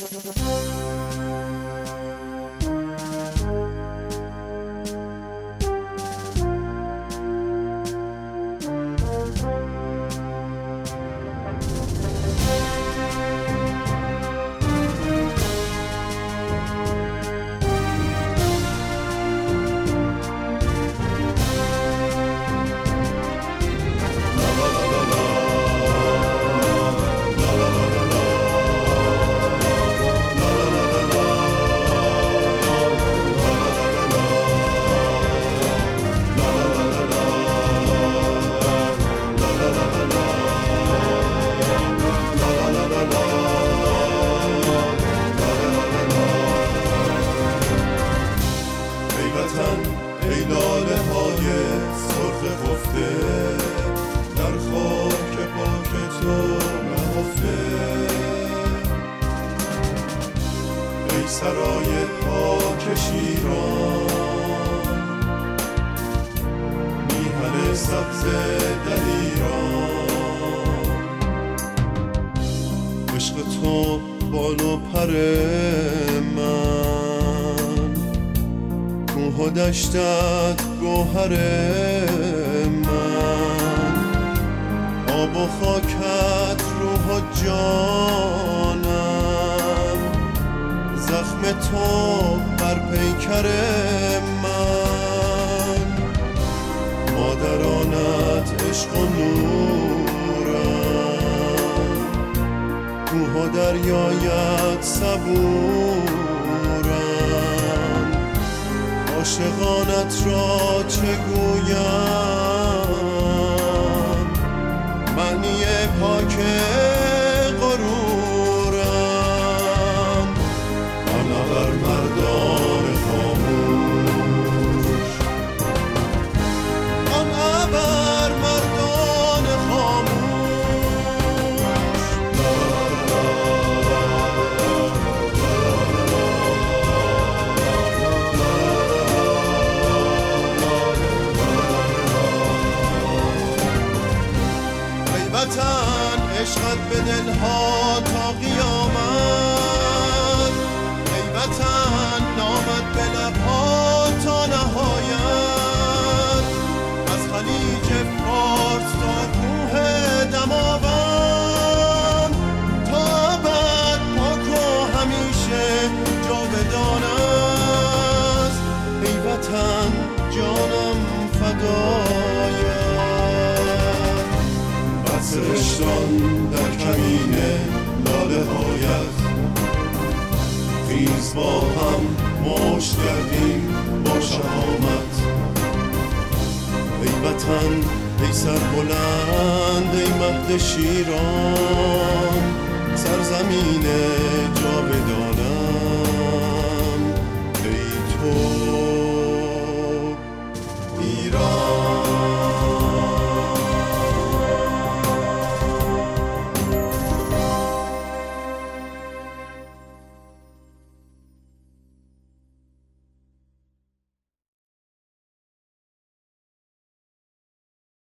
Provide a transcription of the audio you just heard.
ای لاله های سرخ خفته در خاک پاک تو نهفته، ای سرای پاک شیران، میهن سبز دلیران، عشق تو بال و پر من، کوه و دشتت گوهر من، آب و خاکت روح و جانم، زخم تو بر پیکر من، مادرانت عشق و نورم، کوه و دریایت صبورم، عاشقانت را چه گویم، معنی پاک غرورم، آن ابر مردان خاموش، آن ابر مردان خاموش. وطن عشقت به دلها تا قیامت، ای وطن نامت به لبها تا نهایت، از خلیج فارس تا کوه دماوند، تا ابد پاک و همیشه جاودان است، ای وطن جانم فدایت. سرشتان در کمین لاله هایت، خیز با هم مشت گردیم با شهامت، ای وطن ای سر بلند ای مهد شیران، سرزمین جاودانت.